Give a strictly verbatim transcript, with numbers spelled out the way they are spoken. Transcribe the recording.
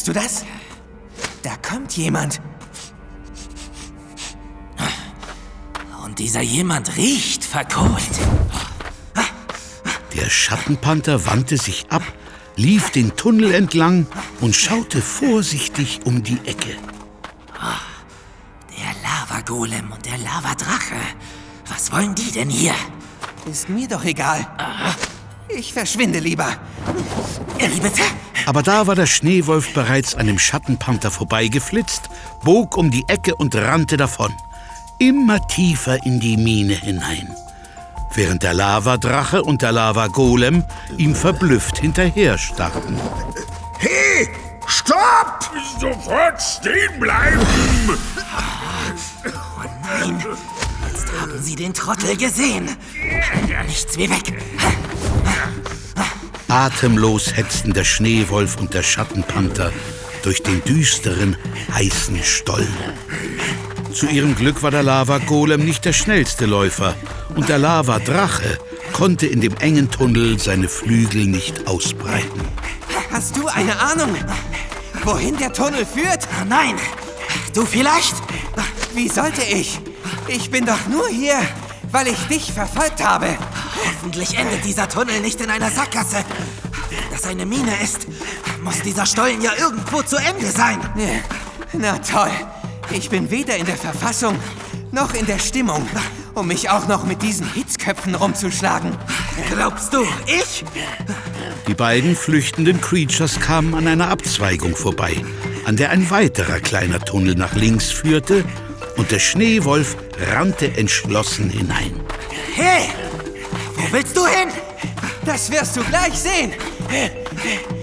Hörst du das? Da kommt jemand. Und dieser jemand riecht verkohlt. Der Schattenpanther wandte sich ab, lief den Tunnel entlang und schaute vorsichtig um die Ecke. Der Lavagolem und der Lavadrache. Was wollen die denn hier? Ist mir doch egal. Ich verschwinde lieber. Wie bitte? Aber da war der Schneewolf bereits an dem Schattenpanther vorbeigeflitzt, bog um die Ecke und rannte davon. Immer tiefer in die Mine hinein. Während der Lavadrache und der Lavagolem ihm verblüfft hinterher starrten. Hey, stopp! Sofort stehen bleiben! Oh nein, jetzt haben sie den Trottel gesehen. Nichts wie weg. Atemlos hetzten der Schneewolf und der Schattenpanther durch den düsteren, heißen Stollen. Zu ihrem Glück war der Lavagolem nicht der schnellste Läufer und der Lavadrache konnte in dem engen Tunnel seine Flügel nicht ausbreiten. Hast du eine Ahnung, wohin der Tunnel führt? Nein, du vielleicht? Wie sollte ich? Ich bin doch nur hier, weil ich dich verfolgt habe. Hoffentlich endet dieser Tunnel nicht in einer Sackgasse. Wenn das eine Mine ist, muss dieser Stollen ja irgendwo zu Ende sein. Na toll. Ich bin weder in der Verfassung noch in der Stimmung, um mich auch noch mit diesen Hitzköpfen rumzuschlagen. Glaubst du, ich? Die beiden flüchtenden Creatures kamen an einer Abzweigung vorbei, an der ein weiterer kleiner Tunnel nach links führte, und der Schneewolf rannte entschlossen hinein. Hey, wo willst du hin? Das wirst du gleich sehen.